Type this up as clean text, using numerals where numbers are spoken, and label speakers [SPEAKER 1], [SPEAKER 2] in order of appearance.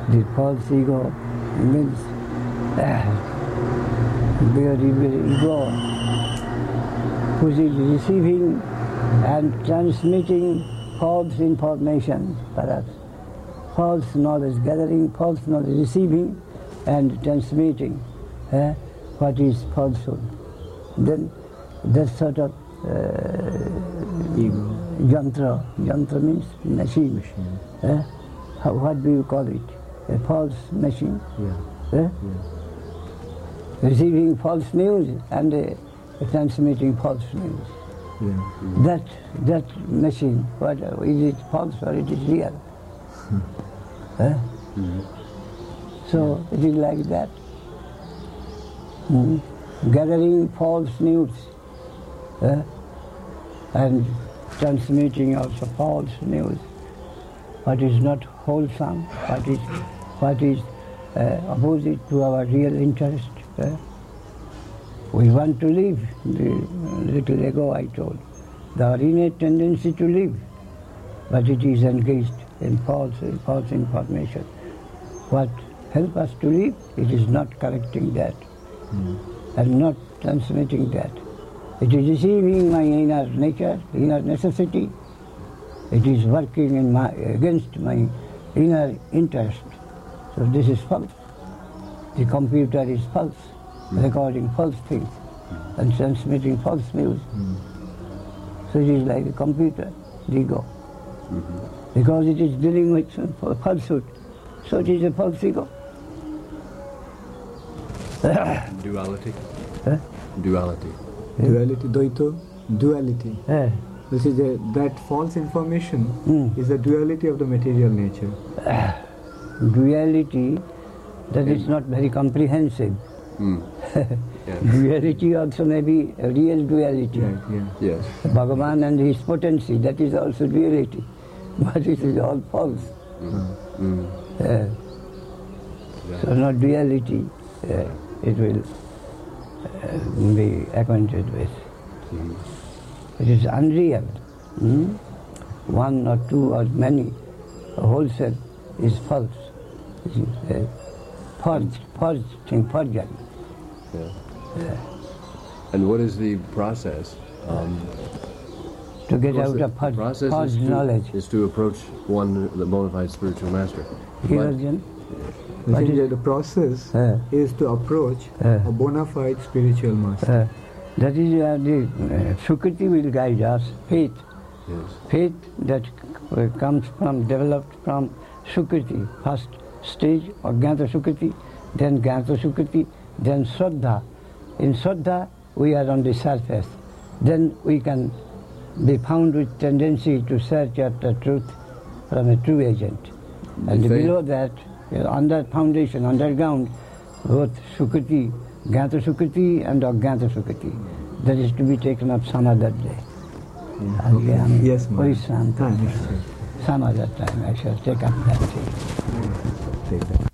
[SPEAKER 1] The false ego means where the ego which is receiving and transmitting false information, perhaps. False knowledge gathering, false knowledge receiving and transmitting what is falsehood. Then that sort of
[SPEAKER 2] ego.
[SPEAKER 1] Yantra means machine. What do you call it? A false machine. Receiving false news and transmitting false news. That machine, what is it false or it is real? So it is like that. Gathering false news and transmitting also false news. What is not wholesome, what is opposite to our real interest. We want to live, the little ago I told, the innate tendency to live, but it is engaged in false information. What helps us to live, it is not correcting that and not transmitting that. It is deceiving my inner nature, inner necessity. It is working against my inner interest. So this is false. The computer is false, recording false things and transmitting false news. So it is like a computer, the ego. Because it is dealing with falsehood. So it is a false ego.
[SPEAKER 3] Duality.
[SPEAKER 2] Duality, Dvaita, duality. This is that false information is the duality of the material nature.
[SPEAKER 1] Duality, that is not very comprehensive. Duality also may be a real duality.
[SPEAKER 3] Yes.
[SPEAKER 1] Bhagavan and his potency, that is also duality. But it is all false. So not duality, it will be acquainted with. It is unreal. One or two or many, wholesale is false. Forgery.
[SPEAKER 3] And what is the process?
[SPEAKER 1] To get out of false knowledge.
[SPEAKER 3] Is to approach the bona fide spiritual master.
[SPEAKER 2] The process is to approach a bona fide spiritual master.
[SPEAKER 1] That is the Sukriti will guide us, faith.
[SPEAKER 3] Yes.
[SPEAKER 1] Faith that developed from Sukriti, first stage or Jnata Sukriti, then Jnata Sukriti, then Shraddha. In Shraddha, we are on the surface. Then we can be found with tendency to search at the truth from a true agent. And below that, under foundation, underground, both Sukriti, Jnata Sukriti and Ajnata Sukriti. That is to be taken up some other day.
[SPEAKER 2] Yes, ma'am.
[SPEAKER 1] Some other time I shall take up that thing.
[SPEAKER 2] Take that.